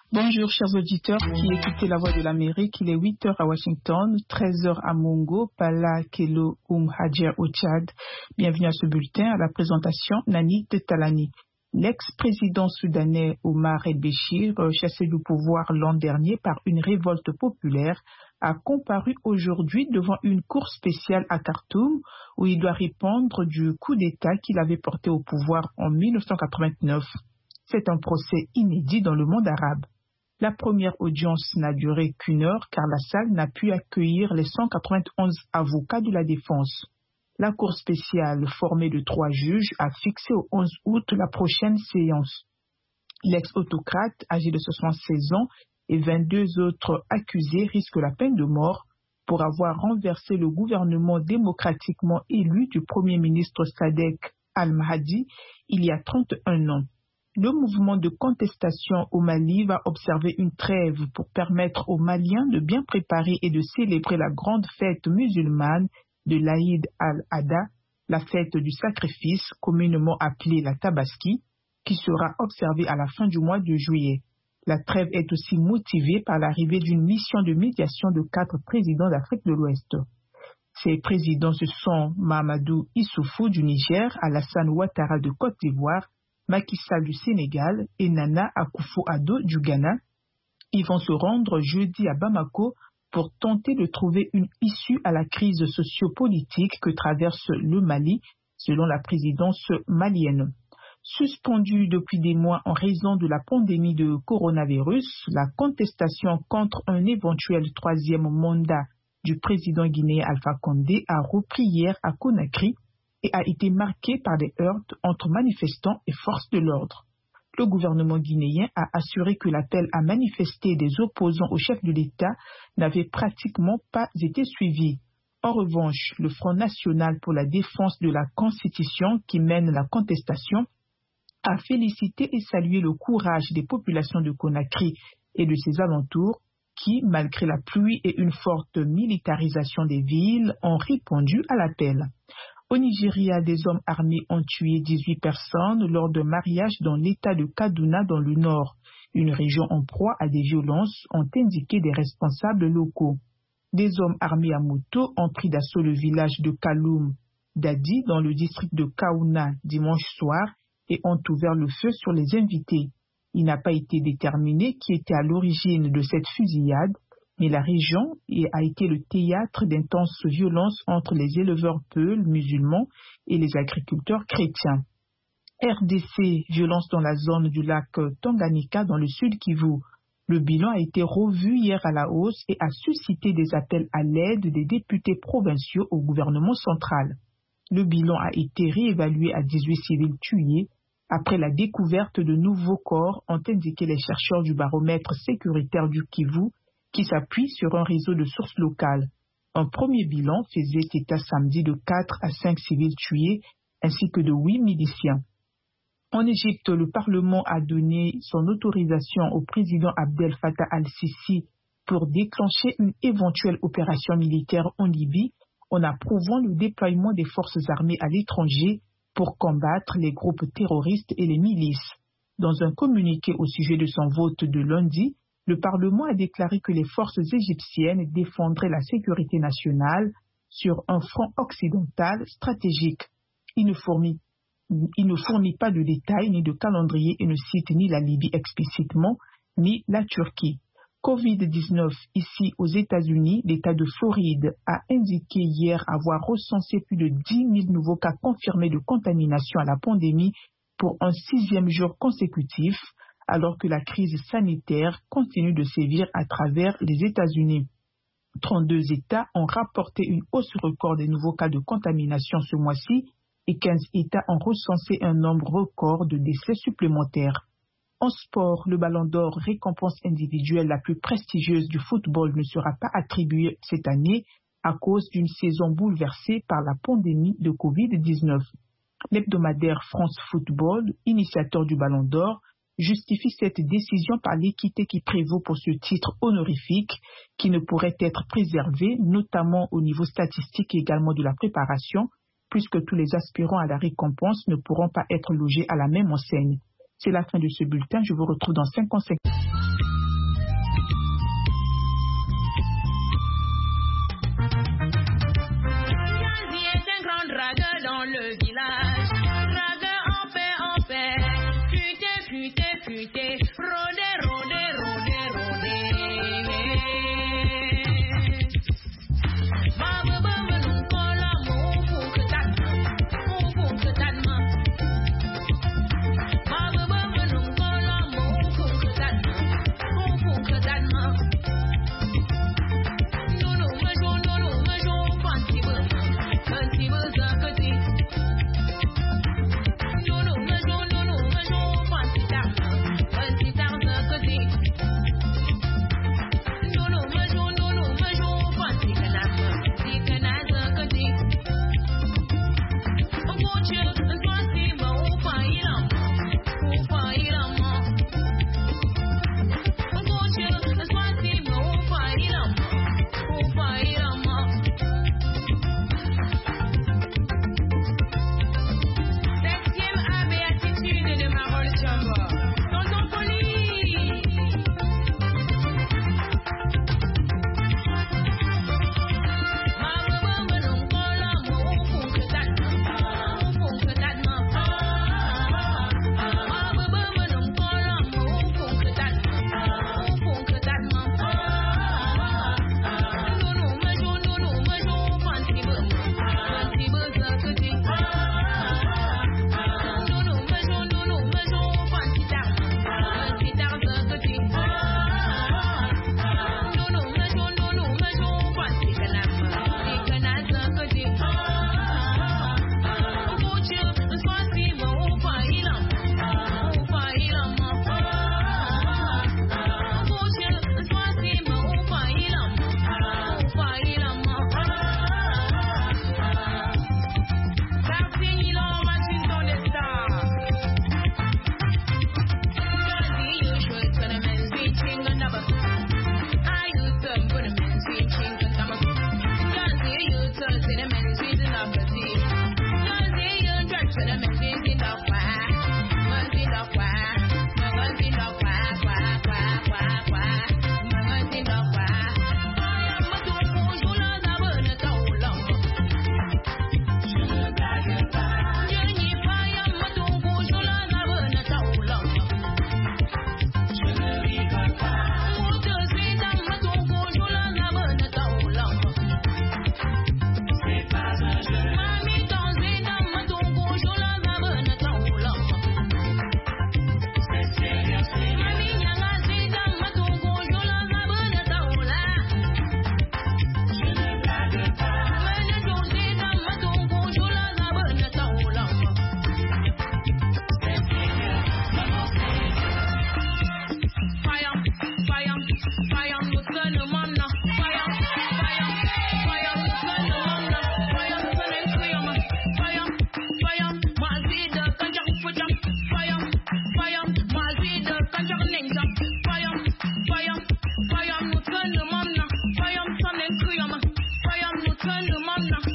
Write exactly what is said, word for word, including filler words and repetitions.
Bonjour chers auditeurs qui écoutez La Voix de l'Amérique. Il est huit heures à Washington, treize heures à Mongo, Pala, Kelo, Oum, Hadjer au Tchad. Bienvenue à ce bulletin. À la présentation, Nani de Talani. L'ex-président soudanais Omar el-Béchir, chassé du pouvoir l'an dernier par une révolte populaire, a comparu aujourd'hui devant une cour spéciale à Khartoum où il doit répondre du coup d'État qu'il avait porté au pouvoir en mille neuf cent quatre-vingt-neuf. C'est un procès inédit dans le monde arabe. La première audience n'a duré qu'une heure car la salle n'a pu accueillir les cent quatre-vingt-onze avocats de la défense. La Cour spéciale, formée de trois juges, a fixé au onze août la prochaine séance. L'ex-autocrate, âgé de soixante-seize ans, et vingt-deux autres accusés risquent la peine de mort pour avoir renversé le gouvernement démocratiquement élu du Premier ministre Sadek Al-Mahdi il y a trente et un ans. Le mouvement de contestation au Mali va observer une trêve pour permettre aux Maliens de bien préparer et de célébrer la grande fête musulmane de l'Aïd al-Adha, la fête du sacrifice, communément appelée la Tabaski, qui sera observée à la fin du mois de juillet. La trêve est aussi motivée par l'arrivée d'une mission de médiation de quatre présidents d'Afrique de l'Ouest. Ces présidents, ce sont Mahamadou Issoufou du Niger, Alassane Ouattara de Côte d'Ivoire, Macky Sall du Sénégal et Nana Akufo-Addo du Ghana. Ils vont se rendre jeudi à Bamako pour tenter de trouver une issue à la crise sociopolitique que traverse le Mali, selon la présidence malienne. Suspendue depuis des mois en raison de la pandémie de coronavirus, la contestation contre un éventuel troisième mandat du président guinéen Alpha Condé a repris hier à Conakry et a été marquée par des heurts entre manifestants et forces de l'ordre. Le gouvernement guinéen a assuré que l'appel à manifester des opposants au chef de l'État n'avait pratiquement pas été suivi. En revanche, le Front national pour la défense de la Constitution, qui mène la contestation, a félicité et salué le courage des populations de Conakry et de ses alentours qui, malgré la pluie et une forte militarisation des villes, ont répondu à l'appel. Au Nigeria, des hommes armés ont tué dix-huit personnes lors d'un mariage dans l'état de Kaduna dans le nord. Une région en proie à des violences, ont indiqué des responsables locaux. Des hommes armés à moto ont pris d'assaut le village de Kaloum Dadi dans le district de Kaouna dimanche soir et ont ouvert le feu sur les invités. Il n'a pas été déterminé qui était à l'origine de cette fusillade, mais la région a été le théâtre d'intenses violences entre les éleveurs peuls musulmans et les agriculteurs chrétiens. R D C, violence dans la zone du lac Tanganyika dans le sud Kivu. Le bilan a été revu hier à la hausse et a suscité des appels à l'aide des députés provinciaux au gouvernement central. Le bilan a été réévalué à dix-huit civils tués après la découverte de nouveaux corps, ont indiqué les chercheurs du baromètre sécuritaire du Kivu, qui s'appuie sur un réseau de sources locales. Un premier bilan faisait état samedi de quatre à cinq civils tués ainsi que de huit miliciens. En Égypte, le Parlement a donné son autorisation au président Abdel Fattah al-Sisi pour déclencher une éventuelle opération militaire en Libye en approuvant le déploiement des forces armées à l'étranger pour combattre les groupes terroristes et les milices. Dans un communiqué au sujet de son vote de lundi, le Parlement a déclaré que les forces égyptiennes défendraient la sécurité nationale sur un front occidental stratégique. Il ne fournit, il ne fournit pas de détails ni de calendrier et ne cite ni la Libye explicitement, ni la Turquie. covid dix-neuf, ici aux États-Unis, l'État de Floride a indiqué hier avoir recensé plus de dix mille nouveaux cas confirmés de contamination à la pandémie pour un sixième jour consécutif, alors que la crise sanitaire continue de sévir à travers les États-Unis. trente-deux États ont rapporté une hausse record des nouveaux cas de contamination ce mois-ci et quinze États ont recensé un nombre record de décès supplémentaires. En sport, le Ballon d'Or, récompense individuelle la plus prestigieuse du football, ne sera pas attribué cette année à cause d'une saison bouleversée par la pandémie de covid dix-neuf. L'hebdomadaire France Football, initiateur du Ballon d'Or, justifie cette décision par l'équité qui prévaut pour ce titre honorifique qui ne pourrait être préservé, notamment au niveau statistique et également de la préparation, puisque tous les aspirants à la récompense ne pourront pas être logés à la même enseigne. C'est la fin de ce bulletin. Je vous retrouve dans cinq conséquences. muté, rôder, rôder, rôder, rôder. Baba baba non cola mo pour que t'as pour que t'as main. Baba baba non cola mo pour que t'as pour que t'as main. Non non me jo non non me jo fancy buzz fancy buzz a côté. Non non me jo non non me jo fancy tard fancy tard a côté. Non non me jo non non me jo fancy canard fancy canard a côté. On watch you and fancy mo fire on fire on. On watch you and fancy mo fire on fire on. Septième A béatitude de Marole Chamba. Tonton Poli. Baba baba non cola mo pour que t'as pour que t'as main. Baba baba non cola mo pour que t'as pour que t'as main. Non non me jo non non me jo fancy buzz fancy buzz a côté. Non non me jo non non me jo fancy tard fancy tard a côté. Non non me jo non non me jo fancy canard fancy canard a côté. On watch you and fancy mo fire on fire on. On watch you and fancy mo fire on fire on. Parti il en machine dans les stars. Gazi you should turn a man's reaching another. I you turn put a man's reaching another. Gazi you turn to the man's reaching another. Gazi you drag to the man's reaching another. Man's in the fire. Man's in the fire. Fire, fire, fire, fire. Man's in the fire. Fire, ma tu bonjour la zabane taoula. Je ne blague pas. Je n'y fire, ma tu bonjour la zabane taoula. Je ne rigole pas. Moi te suis dans ma tu bonjour la zabane taoula. C'est pas un jeu. Mamie t'en suis dans ma tu bonjour la zabane taoula. C'est sérieux, c'est Mamie nyanga suis dans ma tu bonjour la zabane taoula. Je ne blague pas. Mene t'en suis dans ma tu bonjour la zabane taoula. C'est sérieux, maman c'est Fire, fire, fire, nous sommes le monde là. Fire, fire, fire, nous sommes le monde là. Fire, nous sommes les crayons. Fire, fire, moi zide quand j'ai foutu. Fire, fire, moi zide quand j'ai ninja. Fire, fire, fire, nous sommes le monde là. Fire, nous sommes les crayons. Fire, nous sommes le monde là.